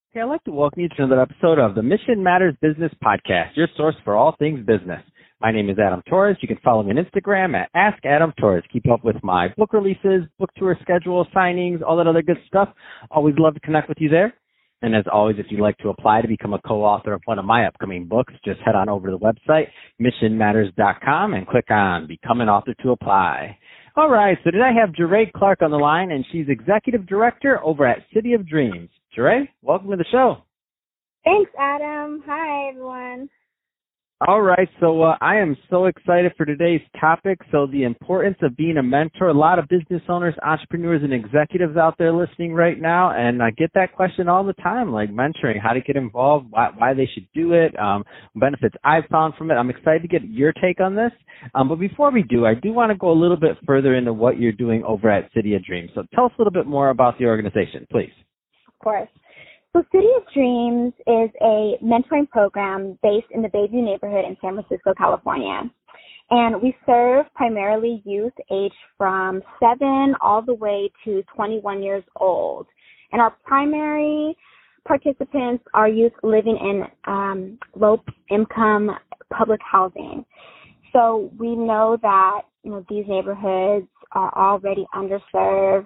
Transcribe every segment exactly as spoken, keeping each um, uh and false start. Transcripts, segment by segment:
Okay, I'd like to welcome you to another episode of the Mission Matters Business Podcast, your source for all things business. My name is Adam Torres. You can follow me on Instagram at Ask Adam Torres. Keep up with my book releases, book tour schedule, signings, all that other good stuff. Always love to connect with you there. And as always, if you'd like to apply to become a co-author of one of my upcoming books, just head on over to the website, mission matters dot com, and click on Become an Author to apply. All right, so today I have Jeray Clark on the line, and she's Executive Director over at City of Dreams. Jeray, welcome to the show. Thanks, Adam. Hi, everyone. All right, so uh, I am so excited for today's topic. So the importance of being a mentor. A lot of business owners, entrepreneurs, and executives out there listening right now, and I get that question all the time, like mentoring, how to get involved, why, why they should do it, um, benefits I've found from it. I'm excited to get your take on this. Um, but before we do, I do want to go a little bit further into what you're doing over at City of Dreams. So tell us a little bit more about the organization, please. Of course. So City of Dreams is a mentoring program based in the Bayview neighborhood in San Francisco, California. And we serve primarily youth aged from seven all the way to twenty-one years old. And our primary participants are youth living in um, low-income public housing. So we know that, you know, these neighborhoods are already underserved,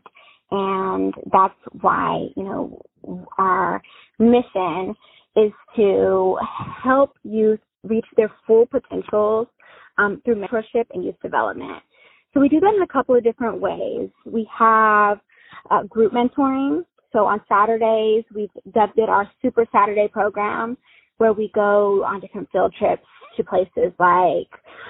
and that's why, you know, our mission is to help youth reach their full potentials um, through mentorship and youth development. So we do that in a couple of different ways. We have uh, group mentoring. So on Saturdays, we've dubbed it our Super Saturday program, where we go on different field trips to places like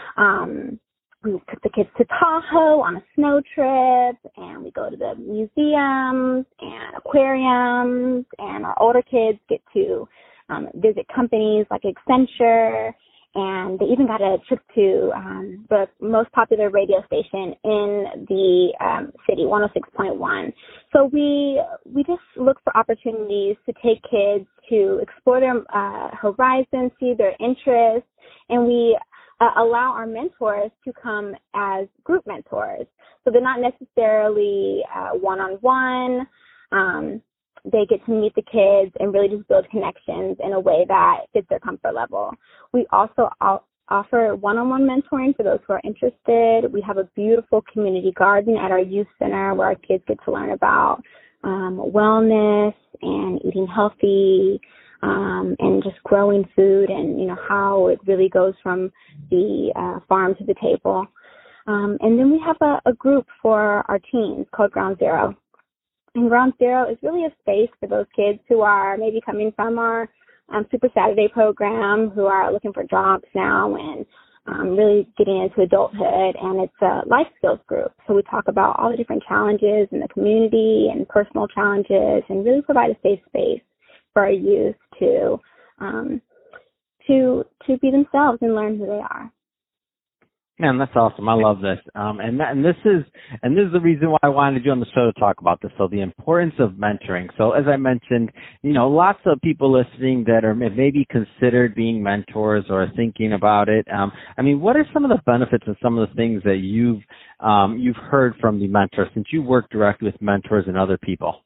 um, we took the kids to Tahoe on a snow trip, and we go to the museums and aquariums, and our older kids get to um, visit companies like Accenture, and they even got a trip to um, the most popular radio station in the um, city, one oh six point one. So we we just look for opportunities to take kids to explore their uh, horizons, see their interests, and we Uh, allow our mentors to come as group mentors. So they're not necessarily uh, one-on-one. Um, they get to meet the kids and really just build connections in a way that fits their comfort level. We also o- offer one-on-one mentoring for those who are interested. We have a beautiful community garden at our youth center where our kids get to learn about um, wellness and eating healthy, Um, and just growing food, and, you know, how it really goes from the uh, farm to the table. Um, and then we have a, a group for our teens called Ground Zero. And Ground Zero is really a space for those kids who are maybe coming from our um, Super Saturday program, who are looking for jobs now and um, really getting into adulthood. And it's a life skills group. So we talk about all the different challenges in the community and personal challenges, and really provide a safe space for our youth to um, to to be themselves and learn who they are. Man, that's awesome. I love this. Um, and that, and this is and this is the reason why I wanted you on the show to talk about this. So the importance of mentoring. So as I mentioned, you know, lots of people listening that are maybe considered being mentors or thinking about it. Um, I mean, what are some of the benefits and some of the things that you've um, you've heard from the mentors since you work directly with mentors and other people?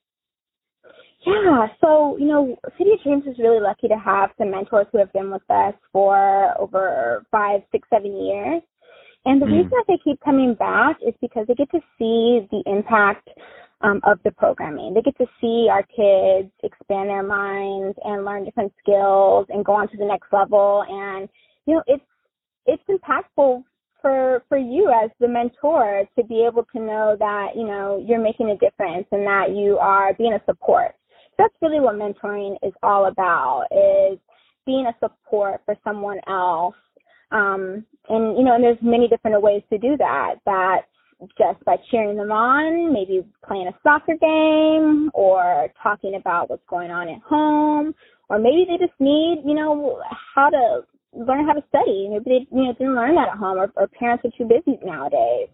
Yeah, so, you know, City of Dreams is really lucky to have some mentors who have been with us for over five, six, seven years. And the mm. reason that they keep coming back is because they get to see the impact um, of the programming. They get to see our kids expand their minds and learn different skills and go on to the next level. And, you know, it's it's impactful for for you as the mentor to be able to know that, you know, you're making a difference and that you are being a support. That's really what mentoring is all about, is being a support for someone else. Um, and, you know, and there's many different ways to do that. That's just by cheering them on, maybe playing a soccer game or talking about what's going on at home, or maybe they just need, you know, how to learn how to study. Maybe they, you know, didn't learn that at home, or, or parents are too busy nowadays.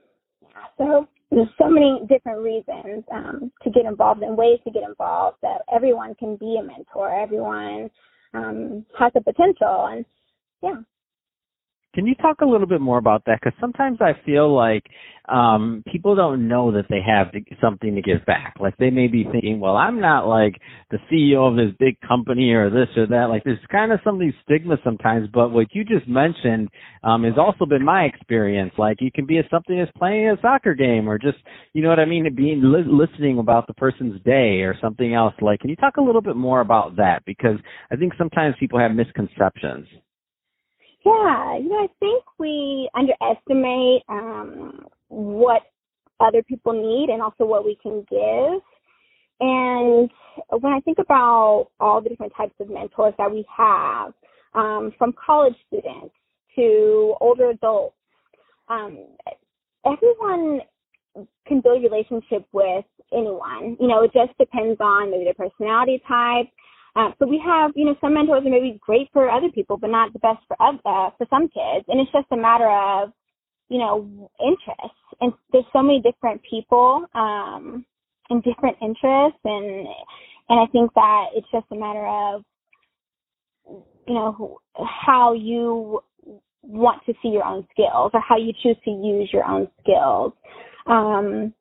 So there's so many different reasons um, to get involved and ways to get involved that everyone can be a mentor. Everyone um, has the potential. And, yeah. Can you talk a little bit more about that? Because sometimes I feel like um, people don't know that they have to, something to give back. Like they may be thinking, well, I'm not like the C E O of this big company or this or that. Like there's kind of some of these stigmas sometimes. But what you just mentioned um, has also been my experience. Like you can be as something as playing a soccer game or just, you know what I mean, being li- listening about the person's day or something else. Like, can you talk a little bit more about that? Because I think sometimes people have misconceptions. Yeah, you know, I think we underestimate um, what other people need and also what we can give. And when I think about all the different types of mentors that we have, um, from college students to older adults, um, everyone can build a relationship with anyone. You know, it just depends on maybe their personality type. Uh, so we have, you know, some mentors are maybe great for other people, but not the best for uh, for some kids. And it's just a matter of, you know, interests. And there's so many different people um, and different interests, and and I think that it's just a matter of, you know, how you want to see your own skills or how you choose to use your own skills. Um,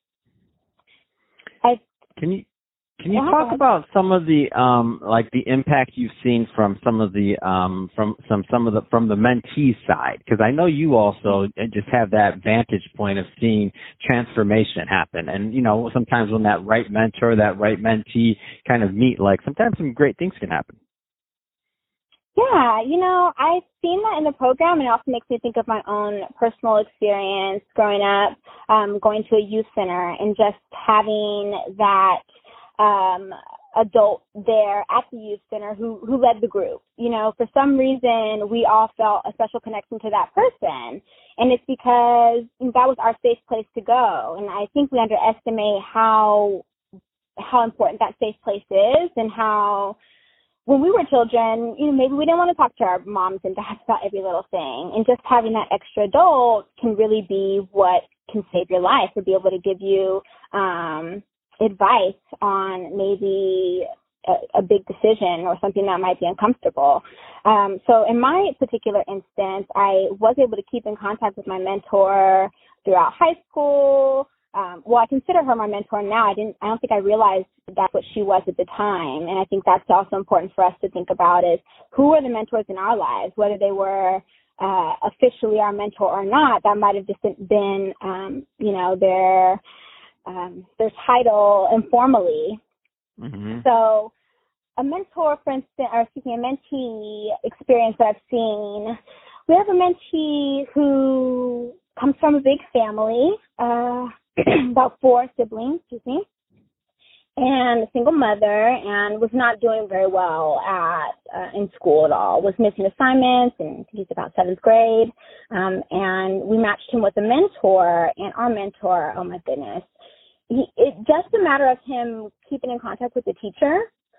I can you. Can you talk about some of the um, like the impact you've seen from some of the um, from some some of the from the mentee side? Because I know you also just have that vantage point of seeing transformation happen, and you know sometimes when that right mentor, that right mentee kind of meet, like sometimes some great things can happen. Yeah, you know, I've seen that in the program, and it also makes me think of my own personal experience growing up, um, going to a youth center and just having that um adult there at the youth center who who led the group. You know, for some reason we all felt a special connection to that person, and it's because that was our safe place to go. And I think we underestimate how how important that safe place is, and how when we were children, you know, maybe we didn't want to talk to our moms and dads about every little thing, and just having that extra adult can really be what can save your life or be able to give you um advice on maybe a, a big decision or something that might be uncomfortable. Um, so in my particular instance, I was able to keep in contact with my mentor throughout high school. Um, well, I consider her my mentor now. I didn't. I don't think I realized that's what she was at the time. And I think that's also important for us to think about is who are the mentors in our lives, whether they were uh, officially our mentor or not. That might have just been, um, you know, their Um, their title informally. Mm-hmm. So a mentor, for instance, or excuse me, a mentee experience that I've seen, we have a mentee who comes from a big family, uh, about four siblings, excuse me, and a single mother, and was not doing very well at uh, in school at all, was missing assignments, and he's about seventh grade, um, and we matched him with a mentor, and our mentor, oh my goodness, He, it just a matter of him keeping in contact with the teacher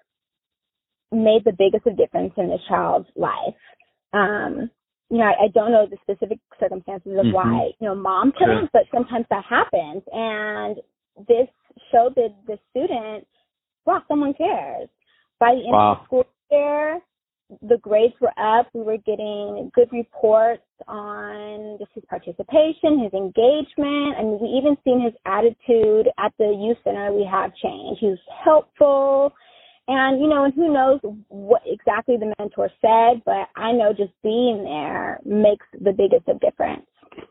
made the biggest of difference in this child's life. Um, you know, I, I don't know the specific circumstances of mm-hmm. why, you know, mom couldn't, sure. but sometimes that happens. And this showed the, the student, wow, someone cares. By the end wow. of the school year, the grades were up. We were getting good reports on just his participation, his engagement. I mean, we even seen his attitude at the youth center. We have changed. He was helpful. And, you know, and who knows what exactly the mentor said, but I know just being there makes the biggest of difference.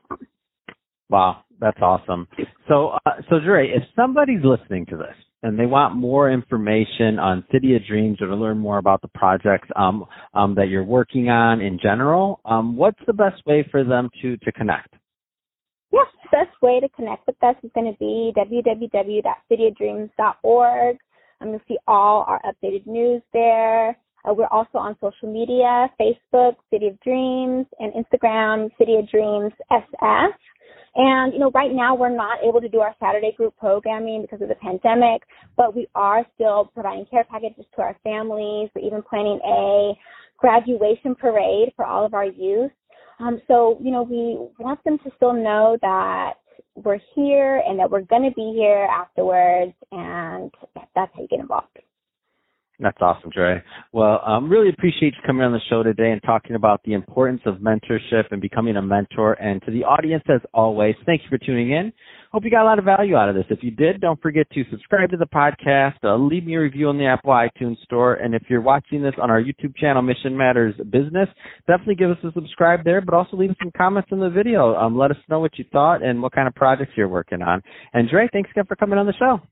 Wow, that's awesome. So, uh, so Dre, if somebody's listening to this and they want more information on City of Dreams or to learn more about the projects um, um, that you're working on in general, um, what's the best way for them to, to connect? Yes, the best way to connect with us is going to be w w w dot city of dreams dot org. Um, you'll see all our updated news there. Uh, we're also on social media, Facebook, City of Dreams, and Instagram, City of Dreams S F. And, you know, right now we're not able to do our Saturday group programming because of the pandemic, but we are still providing care packages to our families. We're even planning a graduation parade for all of our youth. Um, so, you know, we want them to still know that we're here and that we're going to be here afterwards, and that's how you get involved. That's awesome, Dre. Well, um, really appreciate you coming on the show today and talking about the importance of mentorship and becoming a mentor. And to the audience, as always, thank you for tuning in. Hope you got a lot of value out of this. If you did, don't forget to subscribe to the podcast, uh, leave me a review on the Apple iTunes Store. And if you're watching this on our YouTube channel, Mission Matters Business, definitely give us a subscribe there, but also leave us some comments in the video. Um, let us know what you thought and what kind of projects you're working on. And Dre, thanks again for coming on the show.